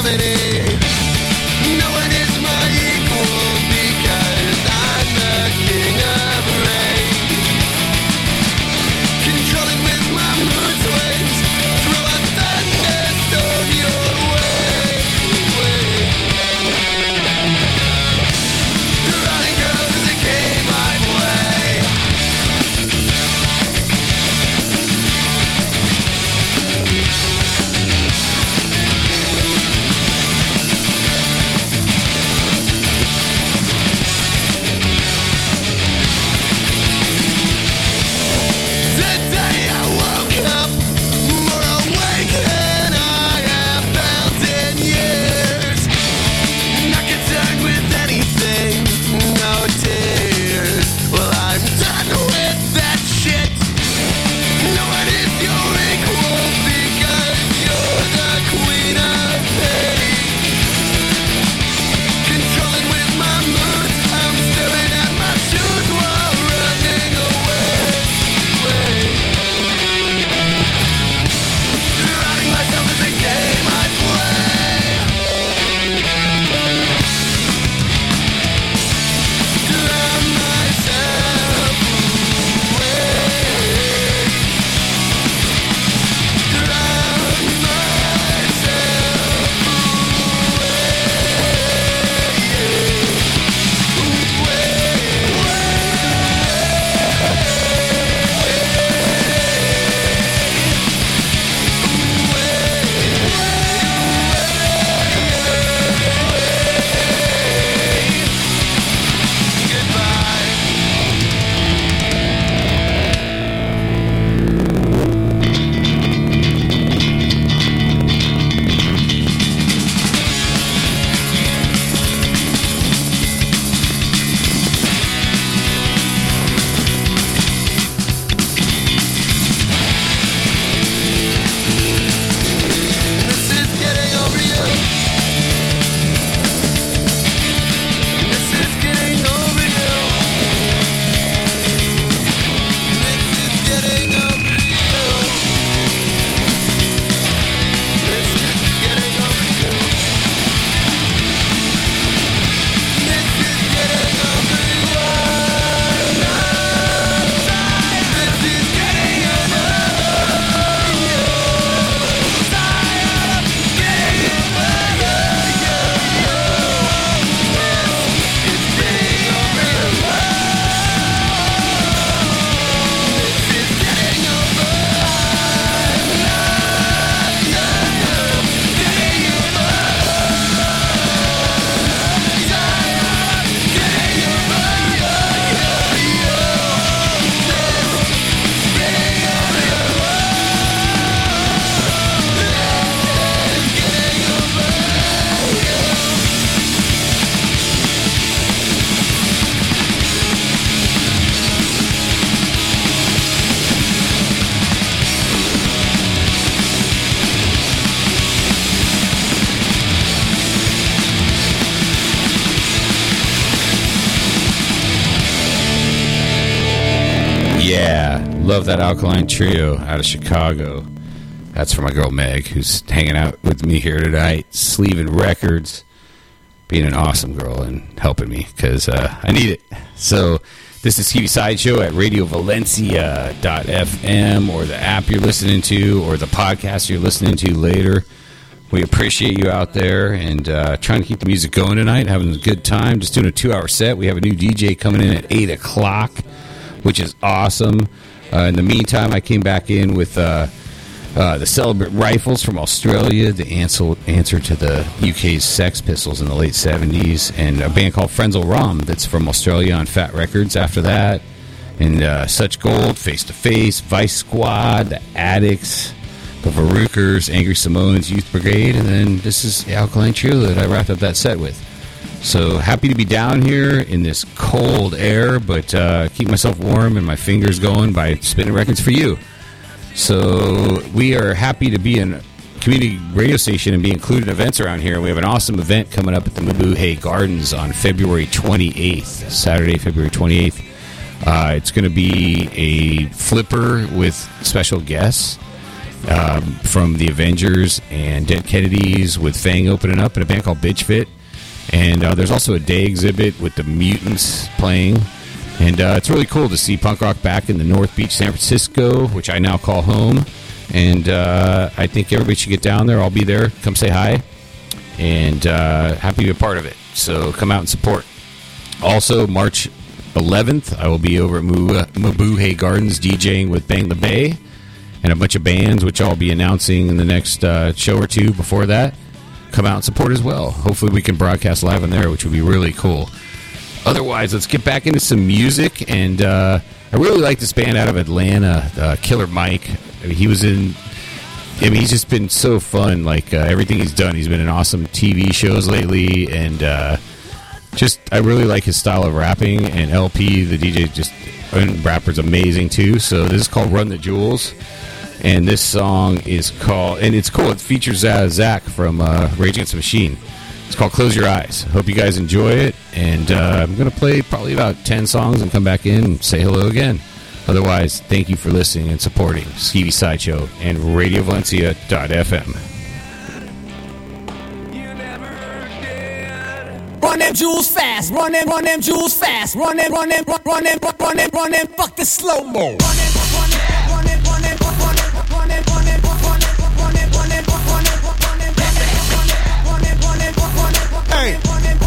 Love that Alkaline Trio out of Chicago. That's for my girl Meg, who's hanging out with me here tonight, sleeving records, being an awesome girl and helping me because I need it. So this is TV Sideshow at RadioValencia.fm or the app you're listening to or the podcast you're listening to later. We appreciate you out there and trying to keep the music going tonight, having a good time, just doing a 2-hour set. We have a new DJ coming in at 8 o'clock, which is awesome. In the meantime, I came back in with the Celebrate Rifles from Australia, the answer to the UK's Sex Pistols in the late 70s, and a band called Frenzal Rhomb that's from Australia on Fat Records after that, and Such Gold, Face to Face, Vice Squad, The Addicts, the Varukers, Angry Samoans, Youth Brigade, and then this is the Alkaline Trio that I wrapped up that set with. So happy to be down here in this cold air, but keep myself warm and my fingers going by spinning records for you. So we are happy to be in a community radio station and be included in events around here. We have an awesome event coming up at the Mabuhay Gardens on February 28th, Saturday, February 28th. It's going to be a flipper with special guests. from the Avengers and Dead Kennedys with Fang opening up, and a band called Bitch Fit. And there's also a day exhibit with the Mutants playing. And it's really cool to see punk rock back in the North Beach, San Francisco, which I now call home. And I think everybody should get down there. I'll be there. Come say hi. And happy to be a part of it. So come out and support. Also, March 11th, I will be over at Mabuhay Gardens DJing with Bang the Bay and a bunch of bands, which I'll be announcing in the next show or two before that. Come out and support as well. Hopefully we can broadcast live on there, which would be really cool. Otherwise, let's get back into some music. And I really like this band out of Atlanta, Killer Mike. I mean, he's just been so fun. Like everything he's done, he's been in awesome TV shows lately, and I really like his style of rapping. And LP, the DJ, and rapper's amazing too. So this is called "Run the Jewels," and this song is called, and it's cool. It features Zach from Rage Against the Machine. It's called "Close Your Eyes." Hope you guys enjoy it, and I'm going to play probably about 10 songs and come back in and say hello again. Otherwise, thank you for listening and supporting Skeevy Sideshow and RadioValencia.fm. Run them jewels fast, run them jewels fast, run them, fuck the slow-mo. Hey.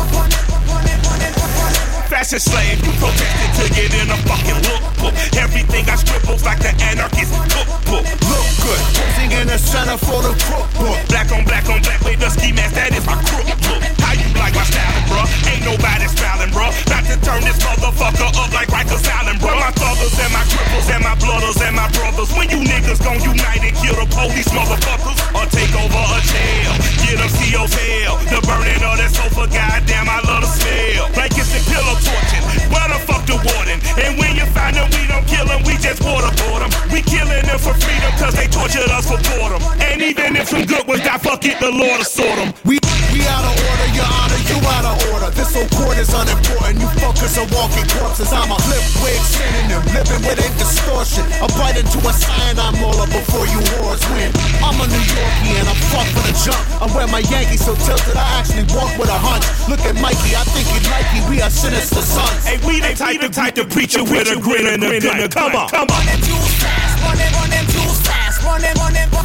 Fashion slave, you protested to get in a fucking lookbook. Everything I scribbles like the anarchist cookbook. Look good, posing in the center for the cookbook. Black on black with the ski mask, that is my crook look. How you like my styling, bruh? Ain't nobody styling, bruh. Not to turn this motherfucker up like Rikers Island, bruh. My thuggers and my cripples and my blooders and my brothers. When you niggas gon' unite and kill the police motherfuckers, or take over a jail, get them CO's hell. The burning of that sofa, goddamn, I love the smell. Blankets and pillow torching, where the fuck the warden? And when you find them, we don't kill them, we just waterboard them. We killing them for freedom, cause they tortured us for boredom. And even if some good ones die, fuck it, the Lord will sort them. We out of order, your honor, you out of order. This whole court is unimportant, you fuckers are walking corpses. I'm a flip wig synonym, living with a distortion. I bite into a cyanide molar before you wars win. I'm a New Yorkie and I'm fucked for the jump. I wear my Yankees so tilted, I actually walk with a hunch. Look at Mikey, I think he'd like you, we are sinister sons. Hey, we the type to preach you with a grin and a gun. Come on. Run them jewels fast, run them jewels fast, run them jewels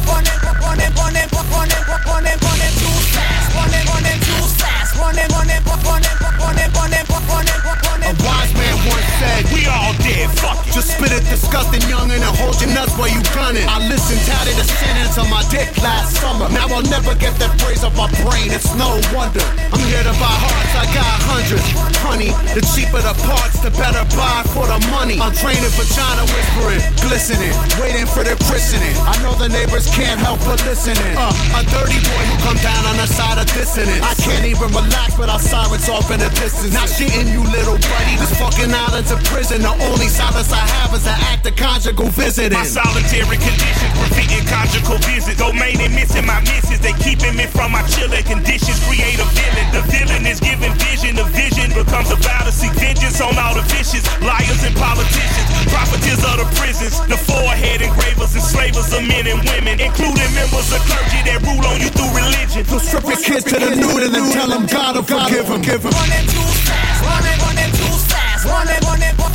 fast, A wise man once said, we all dead, fuck it. Just spit it disgusting youngin' and hold your nuts while you gunning. I listened to the sentence on my dick last summer. Now I'll never get that phrase off my brain, it's no wonder. I'm here to buy hearts, I got hundreds. Honey, the cheaper the parts, the better buy for the money. I'm training vagina whispering, glistening, waiting for the christening. I know the neighbors can't help but listening. A dirty boy who come down on the side of dissonance. I can't even relax without sirens off in the distance. Not shitting you, little buddy. This fucking island's a prison. The only silence I have is an act of conjugal visiting. My solitary conditions, repeating conjugal visits. Domain and missing my misses. They keeping me from my chilling conditions. Create a villain. The villain is giving vision. The vision becomes a vow to seek vengeance on all the vicious liars and politicians. Profiteers of the prisons. The forehead engravers, enslavers of men and women, including members of clergy that rule on you through religion. So strip your kids to the nude and then tell them God will forgive them. Run them jewels fast, run them jewels fast, run them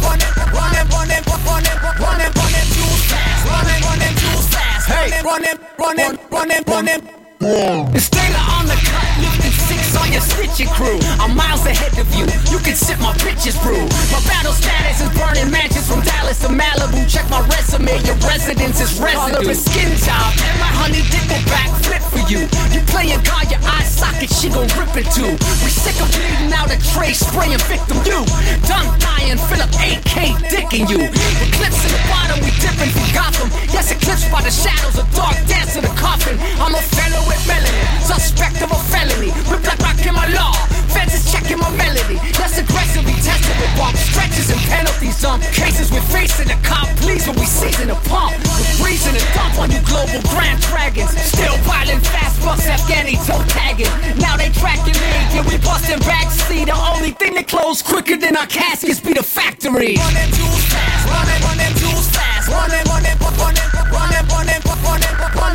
jewels fast, run them jewels fast, hey, run them. It's Taylor on the cut, lifting 6 on your stitching crew. I'm miles ahead of you, you can sip my bitches brew. My battle status is burning mansions from Dallas to Malibu. Check my resume, your residence is residue. All of a skin job, and my honey dip will backflip for you. You playing God, your eye socket, she gon' rip it too. We sick of bleeding out a tray, spraying victim you. Done dying, fill up 8K dicking you. Eclipse in the bottom, we dipping from Gotham. Yes, eclipsed by the shadows, a dark dance in the coffin. I'm a fellow with melanin, suspect of a felony. With black rock in my law, feds is checking my melody. Less aggressively tested with bomb stretches and penalties. Some cases we're facing the cop, please, when we season the pump. With reason and dump on you global grand dragons. Still piling fast bucks, Afghani toe tagging. Now they tracking me, yeah, we busting backseat. The only thing that close quicker than our caskets be the factory. Run them jewels fast, run them jewels fast, run them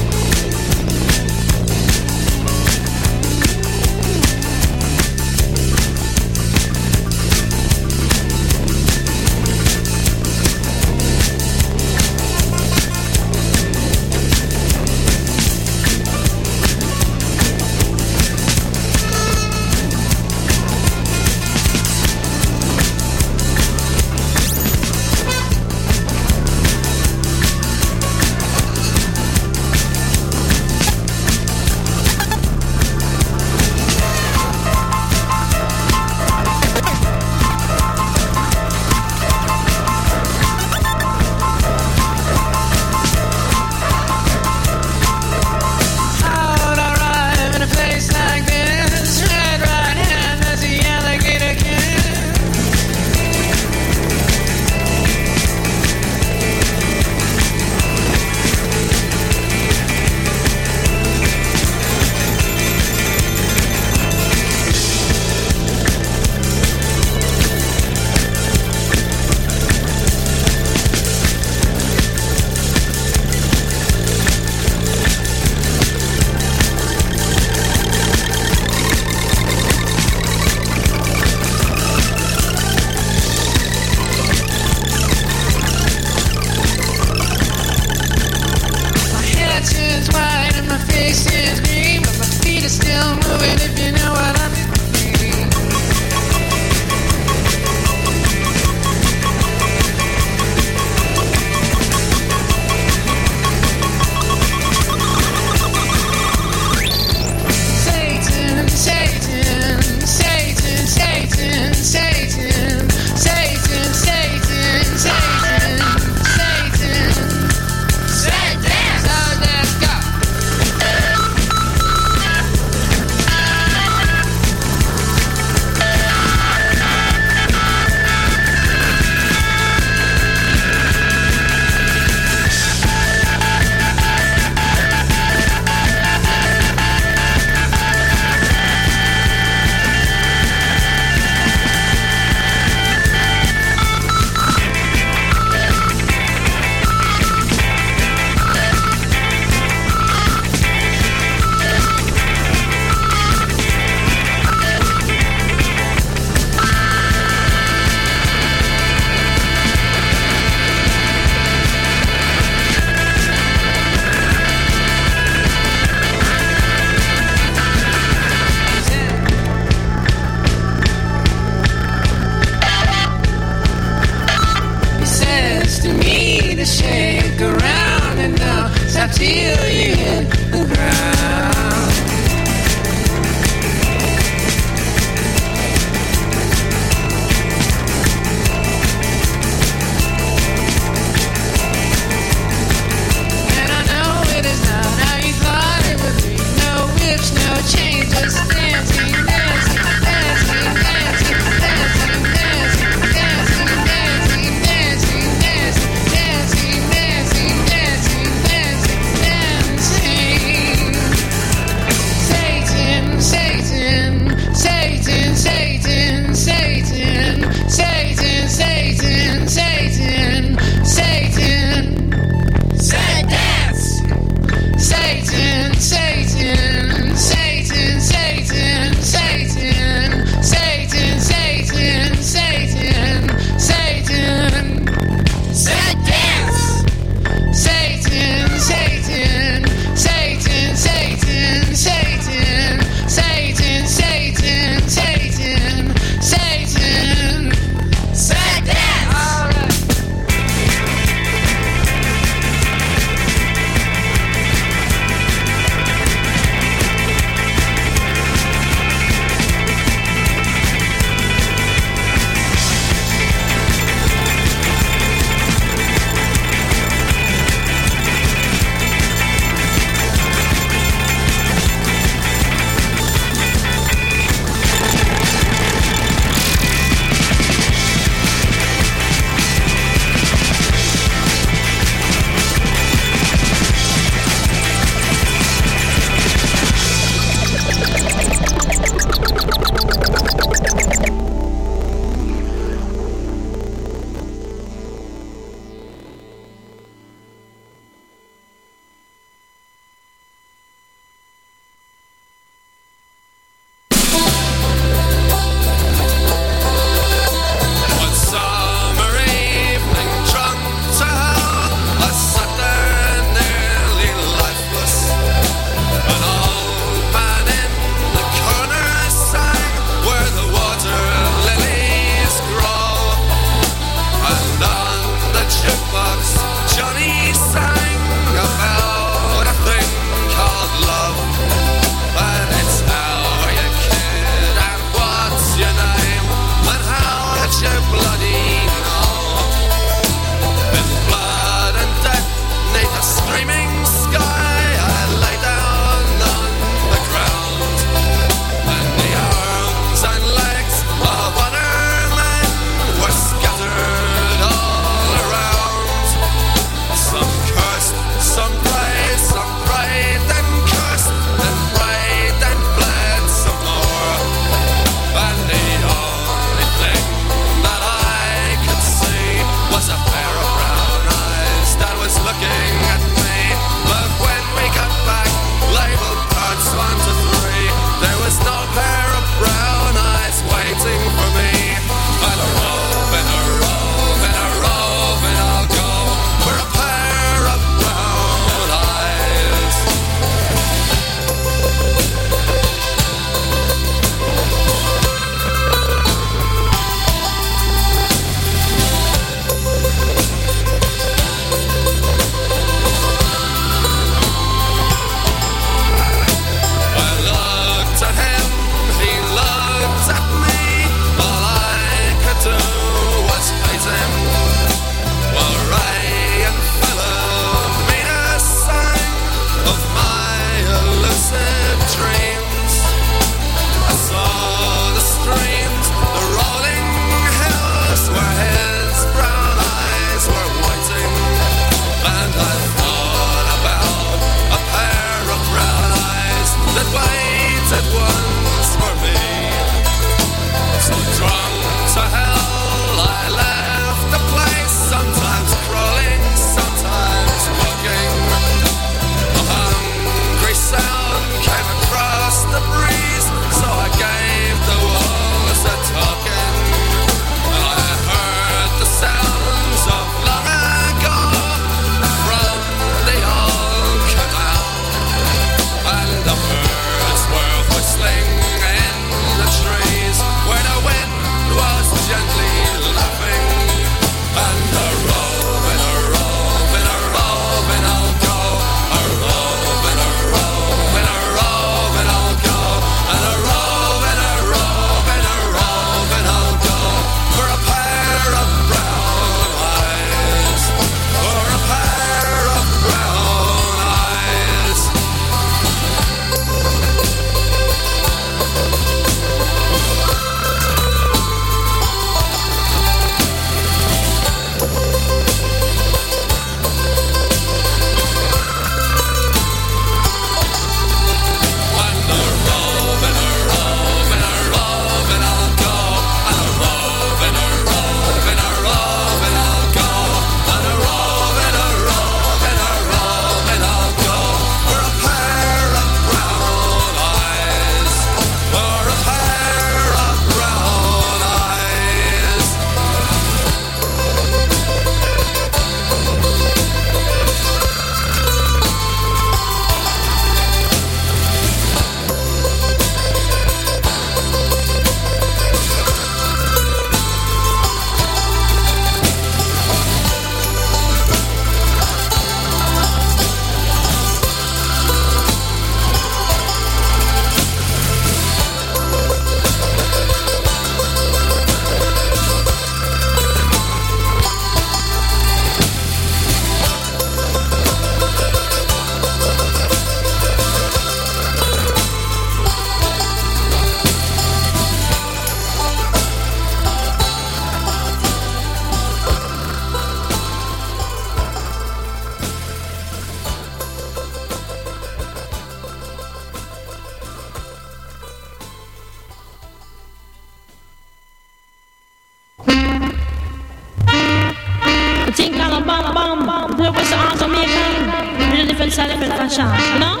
bam, bam, bam. The West are Jamaican. In a different style, different fashion. You know?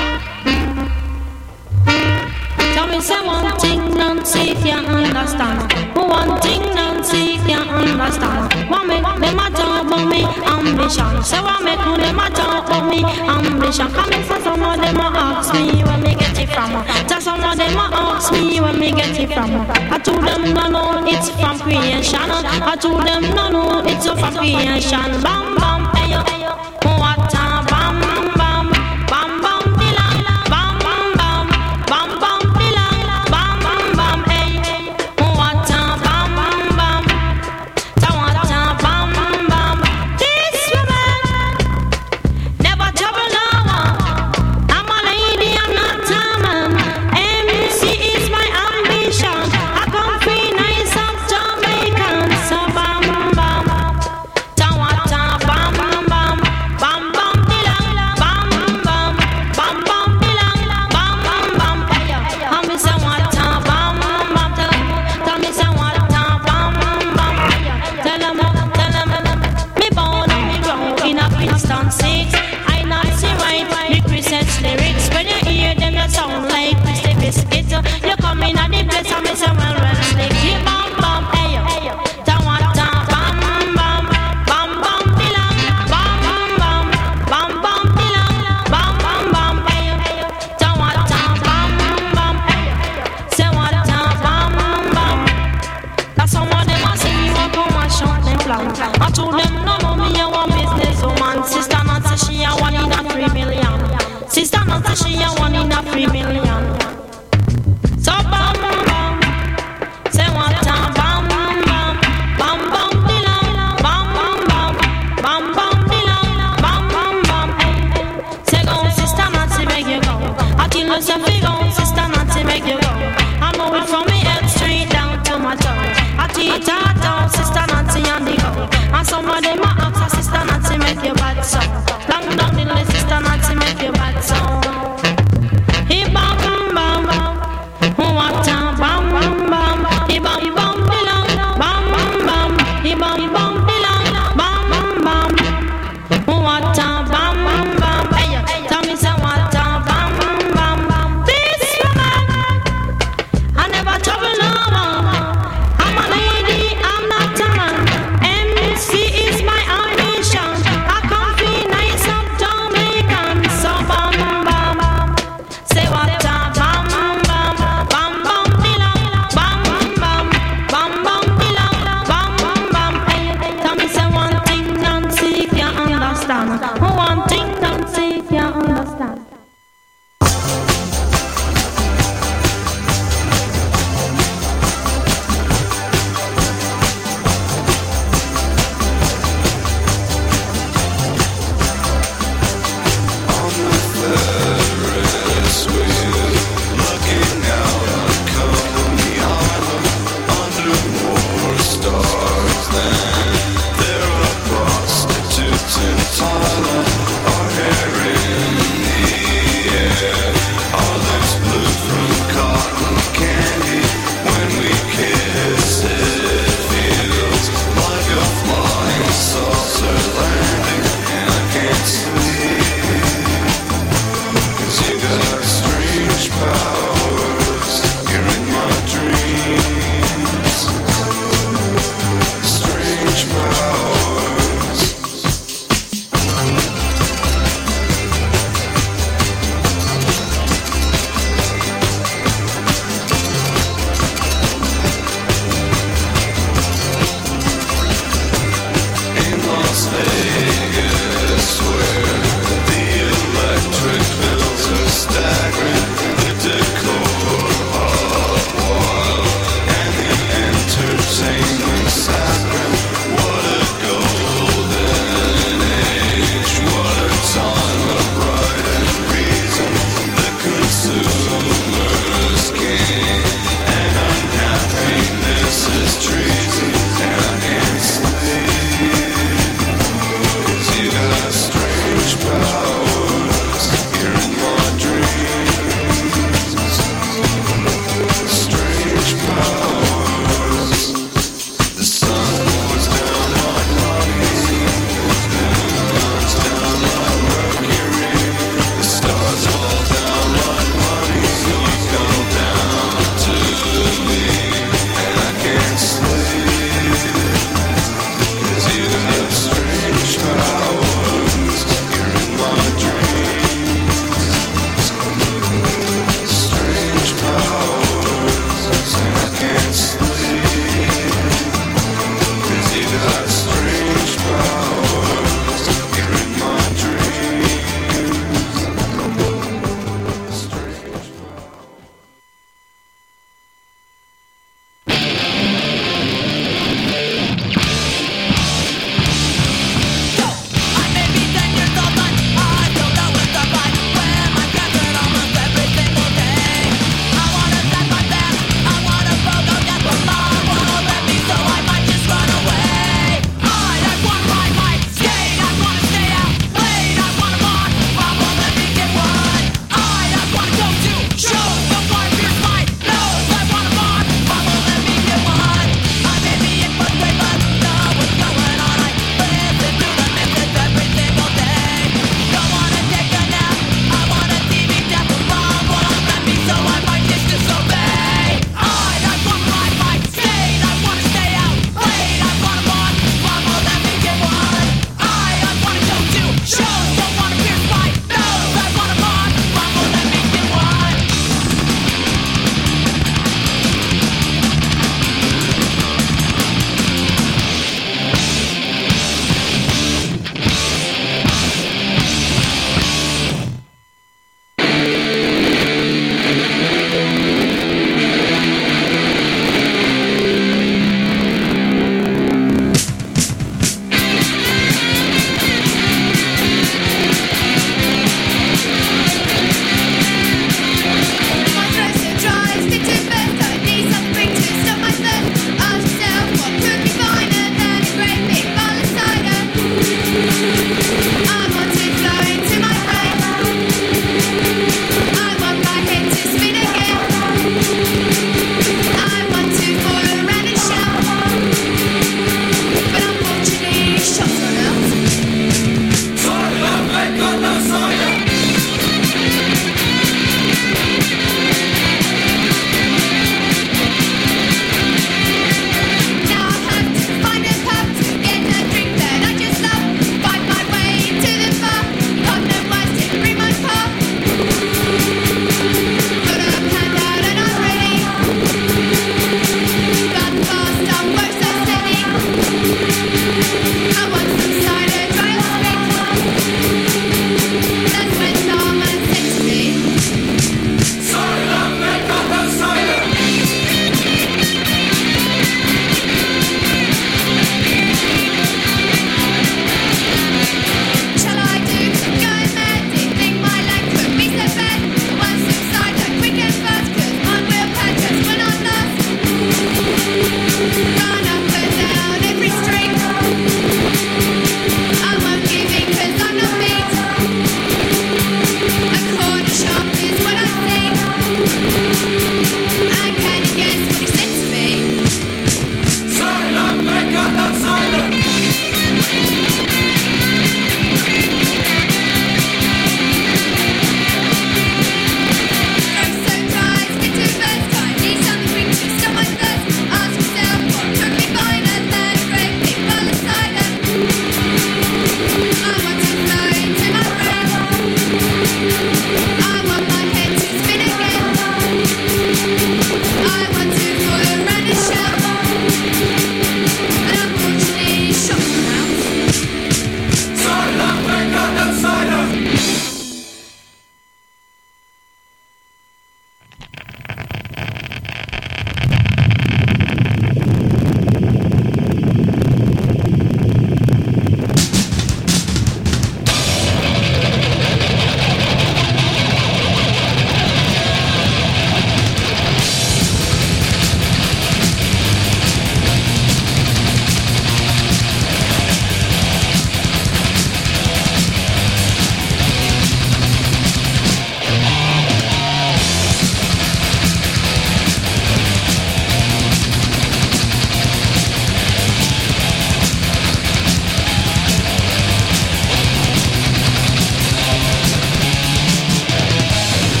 Tell me say one thing, Nancy can't understand. One thing, Nancy can't understand. What make them a talk about me ambition? Say what make them a talk about me ambition? Come in for some of them a ask me where me get it from. Just some of them a ask me where me get it from. I told them no, no, it's from creation. I told them no, no, it's from creation. Bam, bam, hey yo, what a bam, bam, bam, bam, dilang, bam, bam, bam, bam, bam, dilang, bam, bam, bam, hey, what a bam, bam, ta what a bam, bam. This woman never trouble no one. I'm a lady, I'm not a man. MC is my ambition. I come free nice of Jamaican. So bam, bam, ta what a bam, bam, bam, bam, dilang, bam, bam, bam, bam, dilang, bam, bam, bam, hey yo. I me say what a bam, bam, tell me say what a bam, bam, hey yo. Tell 'em, me born and me grow in a Princeton 6. I not see right the Christmas lyrics. When you hear them, you sound like Christy Biscuit. You come in at the place and me say well, slick. You bam, bam, hey yo. Tell what a bam, bam, bam, bam, dilang, bam, bam, bam, bam, dilang, bam, bam, bam, hey yo. Tell what a bam, bam, hey yo. Say what a bam, bam. That's some of them a see you up on my short them plan. I told them no, no, me a one business woman. Sister Nancy, she a 1 in a 3 million. Sister Nancy, she a 1 in a 3 million. So bam, bam, say what a bam, bam, bam, bam, dilang, bam, bam, bam, bam, bam, dilang, bam, bam, bam, hey. Say go, Sister Nancy, make you go. I tell you say fi go, Sister Nancy, make you go. I know it from me head straight down to my toe. I tell you down, Sister Nancy, and the go. And some of them a ask, Sister Nancy, make you bad so. Long down the list, Sister Nancy, make you bad so. He bam, bam, what a bam, bam. He bam, bam, dilang, bam, bam. He bam, bam, dilang, bam, bam. What a bam, bam. Hey yo, tell me say what a bam, bam. This woman, I never trouble no one. I'm a lady, I'm not a man. MC is my ambition. I come feel nice of Jamaican. So bam, bam, say what a bam, bam, bam, bam, dilang, bam, bam, bam, bam, dilang, bam, bam. Hey, tell me say one thing Nancy can't understand. One thing Nancy can't understand. Stars, then there are prostitutes in Thailand.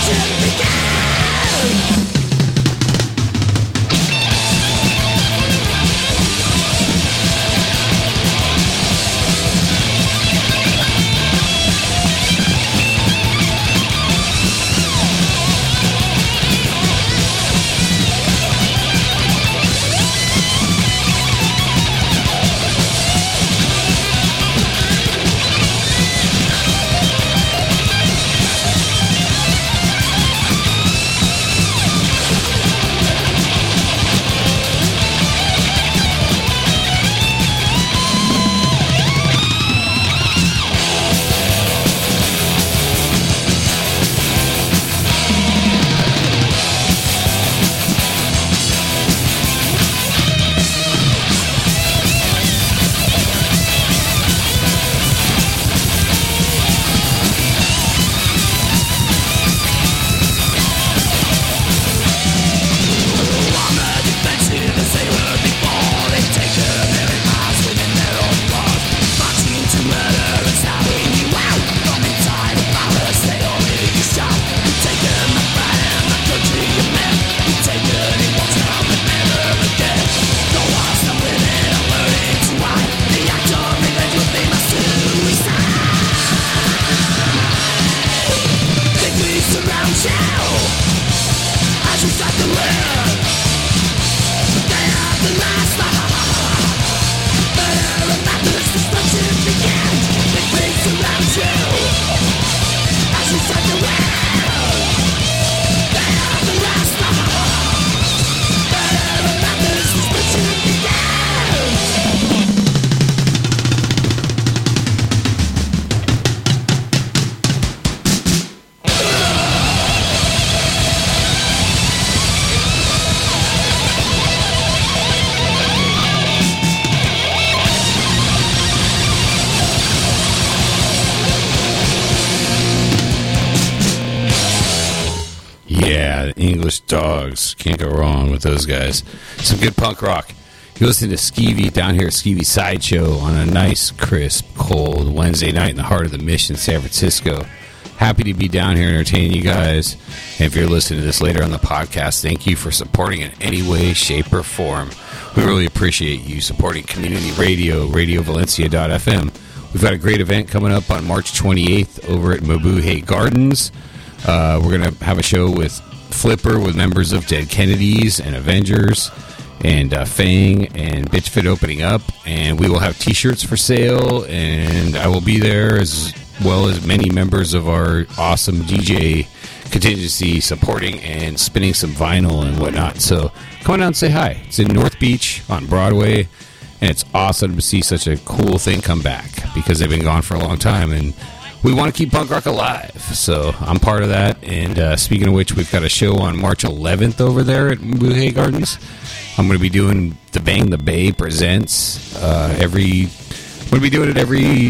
English Dogs. Can't go wrong with those guys. Some good punk rock. You're listening to Skeevy down here at Skeevy Sideshow on a nice, crisp, cold Wednesday night in the heart of the Mission, San Francisco. Happy to be down here entertaining you guys. And if you're listening to this later on the podcast, thank you for supporting in any way, shape, or form. We really appreciate you supporting community radio, RadioValencia.fm. We've got a great event coming up on March 28th over at Mabuhay Gardens. We're going to have a show with Flipper, with members of Dead Kennedys and Avengers, and Fang and Bitchfit opening up. And we will have t-shirts for sale, and I will be there as well as many members of our awesome DJ contingency supporting and spinning some vinyl and whatnot. So come on out and say hi. It's in North Beach on Broadway, and it's awesome to see such a cool thing come back because they've been gone for a long time, and we want to keep punk rock alive. So I'm part of that. And speaking of which, we've got a show on March 11th over there at Mabuhay Gardens. I'm going to be doing the Bang the Bay Presents I'm going to be doing it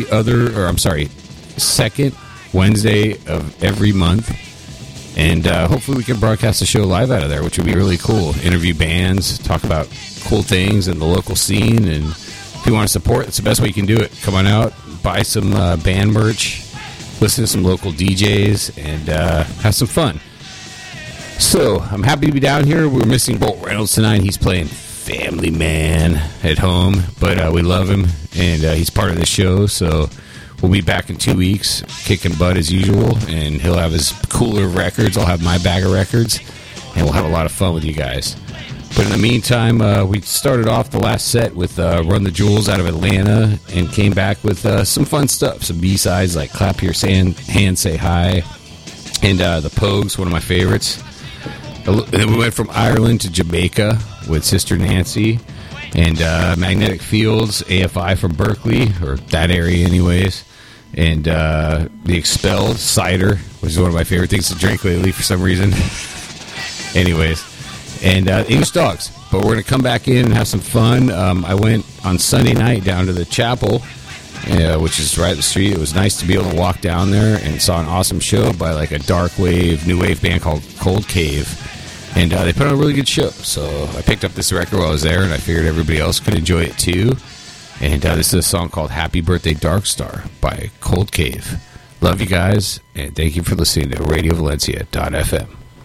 second Wednesday of every month. And hopefully we can broadcast the show live out of there, which would be really cool. Interview bands, talk about cool things in the local scene. And if you want to support, it's the best way you can do it. Come on out, buy some band merch, listen to some local DJs, and have some fun. So I'm happy to be down here. We're missing Bolt Reynolds tonight. He's playing Family Man at home, but we love him, and he's part of the show. So we'll be back in 2 weeks, kicking butt as usual, and he'll have his cooler of records. I'll have my bag of records, and we'll have a lot of fun with you guys. But in the meantime, we started off the last set with Run the Jewels out of Atlanta, and came back with some fun stuff, some B-sides like Clap Your Hand, Say Hi, and The Pogues, one of my favorites. And then we went from Ireland to Jamaica with Sister Nancy, and Magnetic Fields, AFI from Berkeley, or that area anyways, and The Expelled, Cider, which is one of my favorite things to drink lately for some reason. Anyways, and English Dogs. But we're going to come back in and have some fun. I went on Sunday night down to the chapel, which is right up the street. It was nice to be able to walk down there and saw an awesome show by like a dark wave, new wave band called Cold Cave. And they put on a really good show. So I picked up this record while I was there, and I figured everybody else could enjoy it too. And this is a song called Happy Birthday Dark Star by Cold Cave. Love you guys, and thank you for listening to RadioValencia.fm.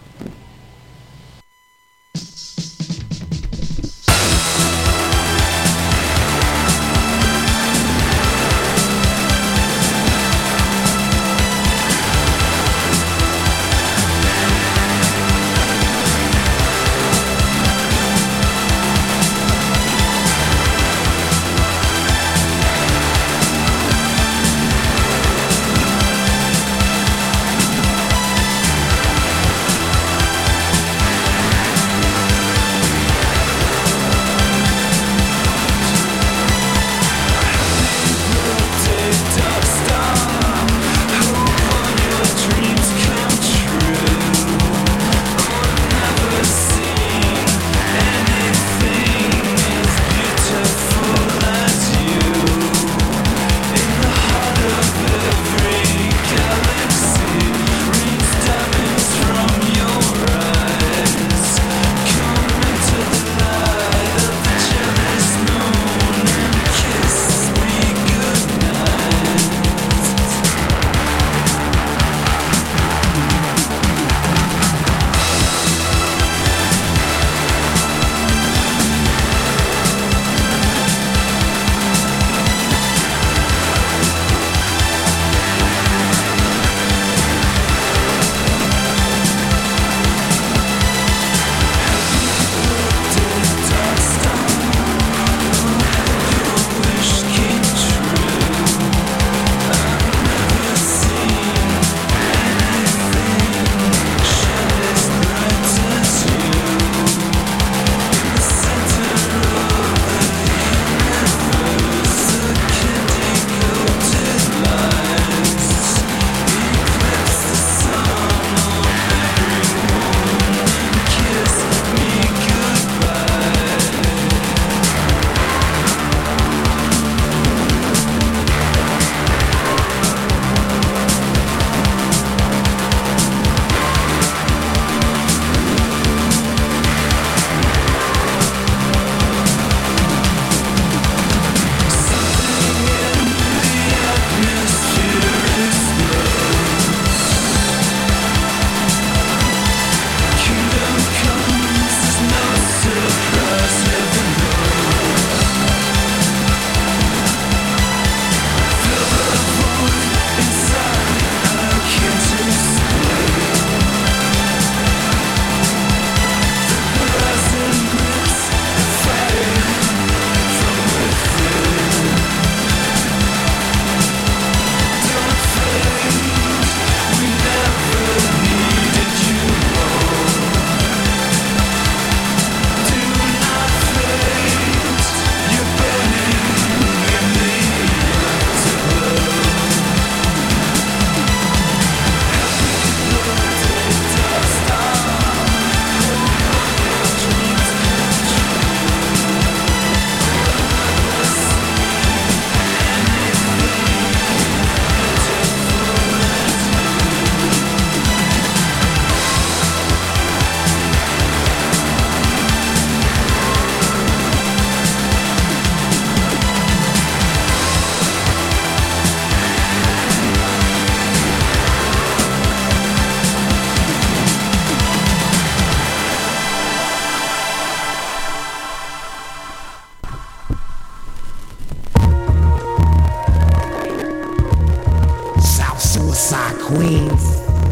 Suicide Queens,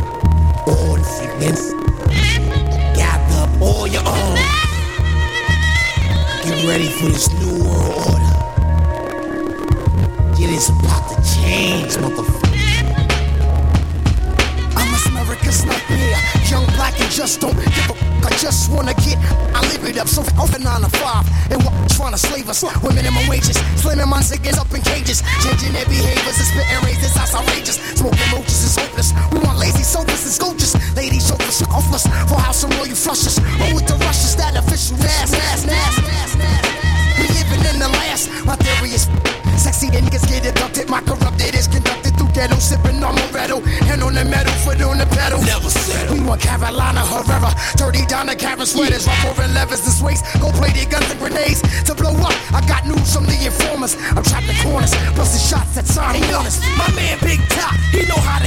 all the sickness. Gather up all your own. Get ready for this new world order. It is about to change, motherfucker. I'm America's nightmare, young, black, and just don't give a fuck. I just wanna get, I live it up, so off and 9 to 5. And what trying to slave us with minimum wages, slamming my niggas up in cages, changing their behaviors and spitting razors, that's outrageous. Smoking roaches is hopeless. We want lazy sofas and sculptures, ladies shoulders offless. For house and roll you flushes, roll with the rushes, that official nass. We living in the last, my theory is sexy, the niggas get abducted. My corrupted is conducted through ghetto, sipping on Moretto. Hand on the metal, foot on the pedal. Never settle. We want Carolina, Herrera, 30 down the Karen sweaters, rock over levers and sways. Go play their guns and grenades to blow up. I got news from the informers. I'm trapped in corners, busting shots that sign on us. My man Big Top, he know how to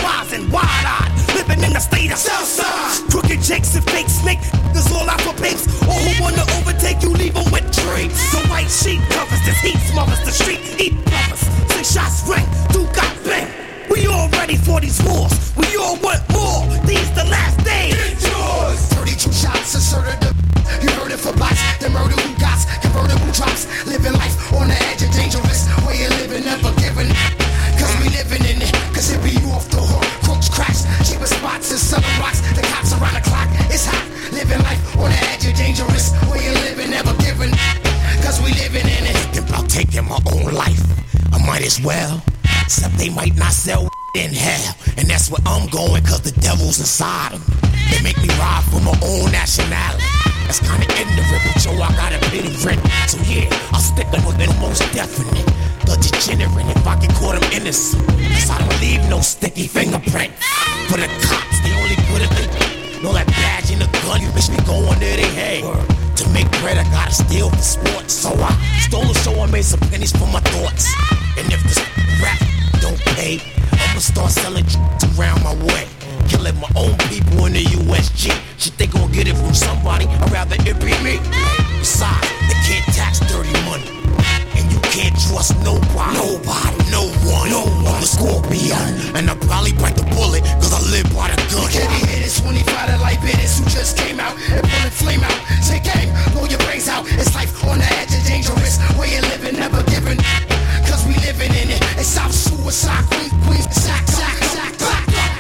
wise and wide-eyed, living in the state of Southside. Crooked jakes and fake snake, there's all out for papes. All who wanna overtake you, leave them with drapes. The white sheet covers this heat, smothers the street, eat brothers. 6 shots ring, 2 got bang. We all ready for these wars, we all want more. These the last days. It's yours. 32 shots inserted the. You heard it for bots, the murder who got convertible drops. Living life on the edge of dangerous. Way of living, never giving. Cause we living in it, cause it be you off the hook. Crooks crash, cheapest spots and selling rocks. The cops around the clock, it's hot. Living life on the edge of dangerous. Way of living, never giving. Cause we living in it. Thinking about taking my own life, I might as well. Except they might not sell in hell. And that's where I'm going, cause the devil's inside them. They make me ride for my own nationality. That's kinda ignorant, but yo, I got a pity rent. So yeah, I'll stick them with the most definite. The degenerate, if I get caught, I'm innocent. Cause I don't leave no sticky fingerprint. For the cops, they only good at the know that badge in the gun, you bitch me going there they head. To make bread, I gotta steal for sports. So I stole a show and made some pennies for my thoughts. And if this rap don't pay, I'ma start selling around my way. Killing my own people in the USG. Shit, they gon' get it from somebody, I'd rather it be me. Besides, they can't tax dirty money. And you can't trust nobody. No one. I'm the Scorpion. And I'll probably bite the bullet, cause I live by the gun. Can be hit it, 25 to life bitters who just came out and bullet flame out. Take aim, blow your brains out. It's life on the edge of dangerous. Way of living, never giving. Cause we living in it. It's South Suicide, Queens, sack, sack, sack, sack.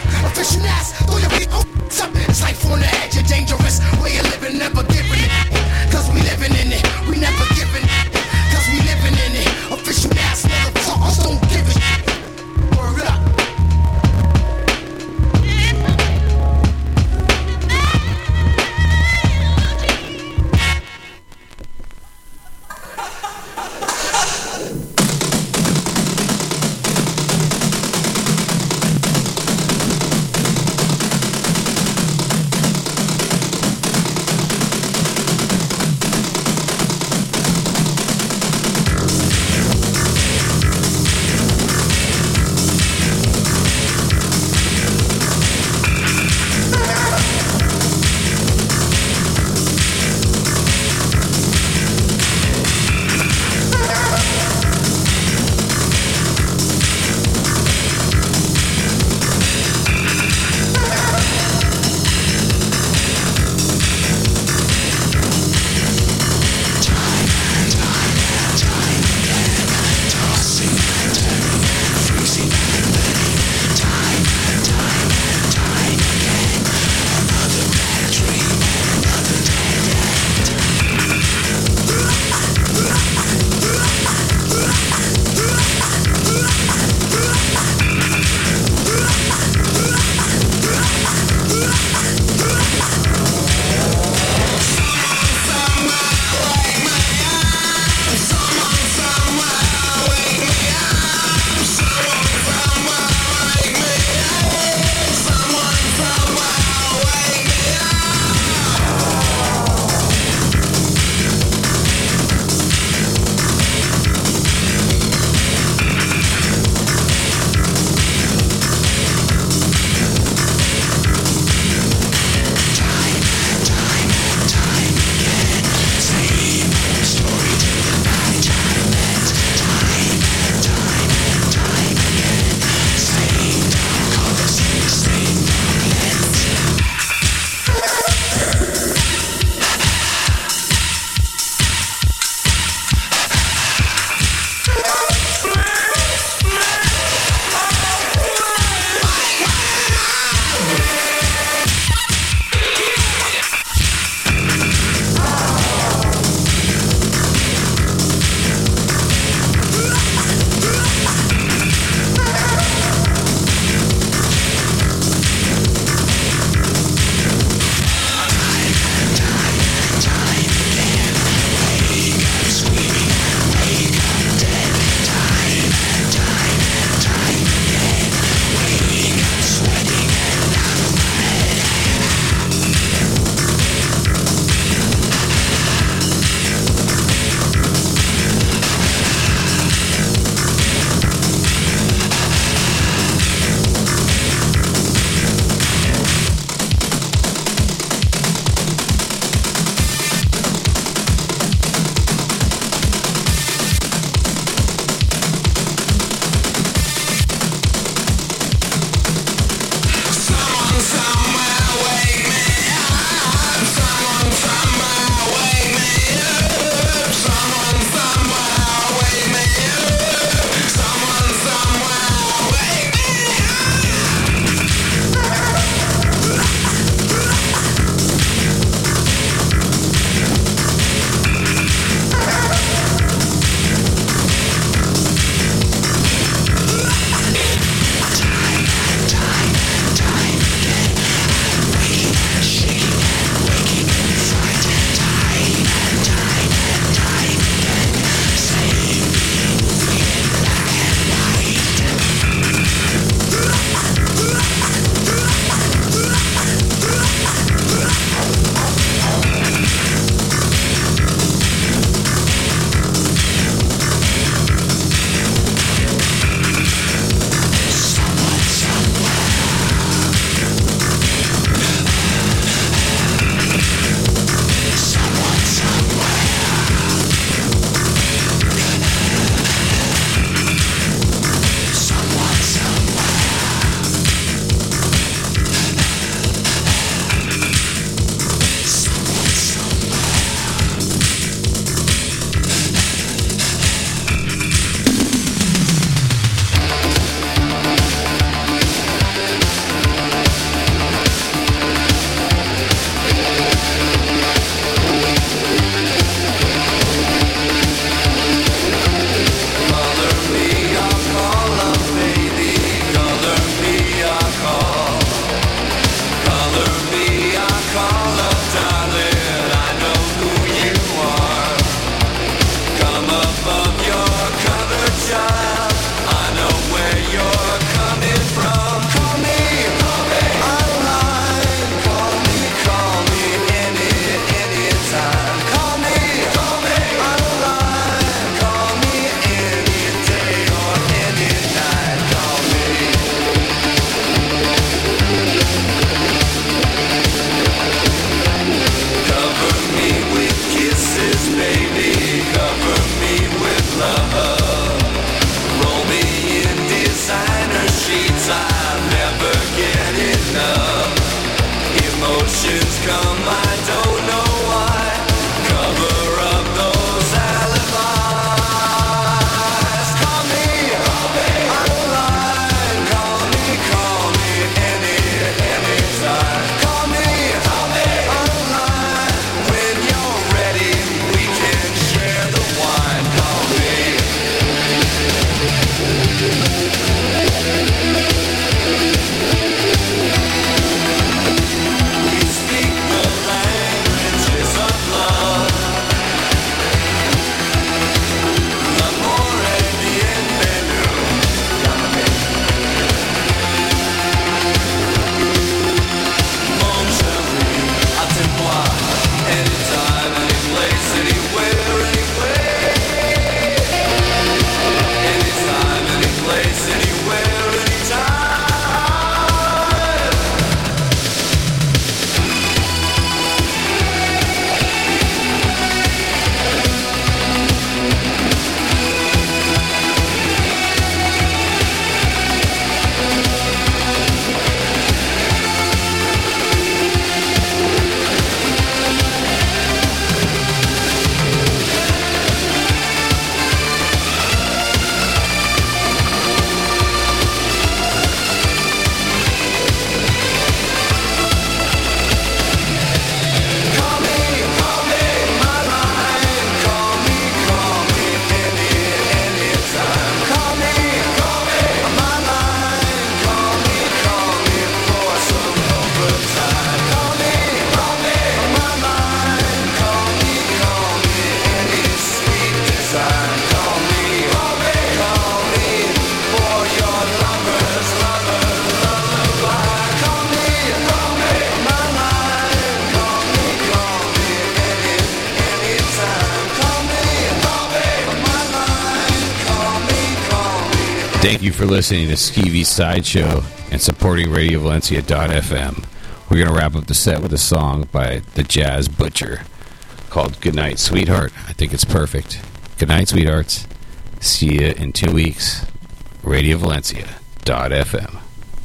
thank you for listening to Skeevy's Sideshow and supporting RadioValencia.fm. We're going to wrap up the set with a song by the Jazz Butcher called Goodnight, Sweetheart. I think it's perfect. Good night, sweethearts. See you in 2 weeks. RadioValencia.fm.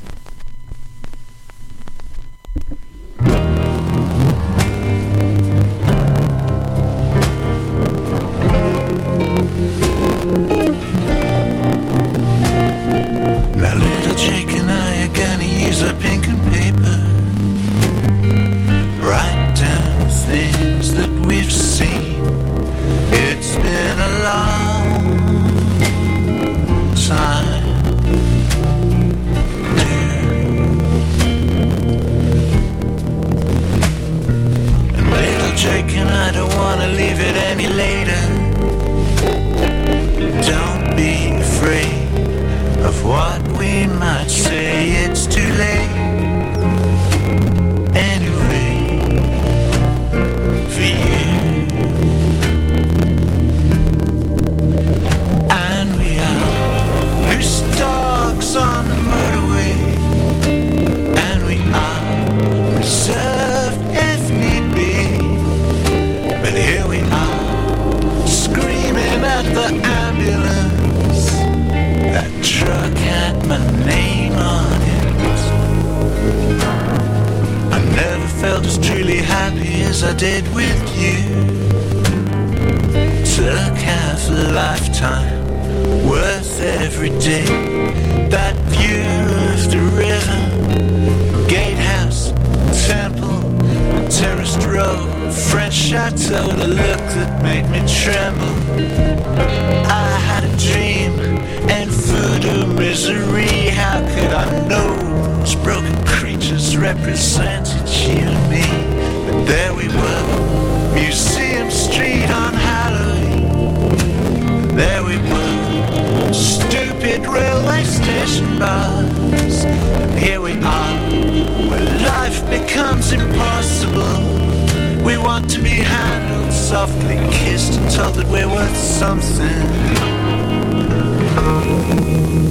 Now little Jake and I are gonna use our ink and paper, write down things that we've seen. It's been a long time. And little Jake and I don't wanna leave it any later. Don't be afraid of what we might say. It's too late anyway for you. And we are loose dogs on the motorway, and we are reserved if need be. But here we are, screaming at the ambulance. That truck had my name on it. I never felt as truly happy as I did with you. Took half a lifetime, worth every day. That view of the river, gatehouse, temple, terraced road, French chateau, the look that made me tremble. I had a dream and voodoo misery. How could I know those broken creatures represented you and me? But there we were, Museum Street on Halloween. There we were, stupid railway station bars. And here we are, where life becomes impossible. We want to be handled, softly kissed, and told that we're worth something.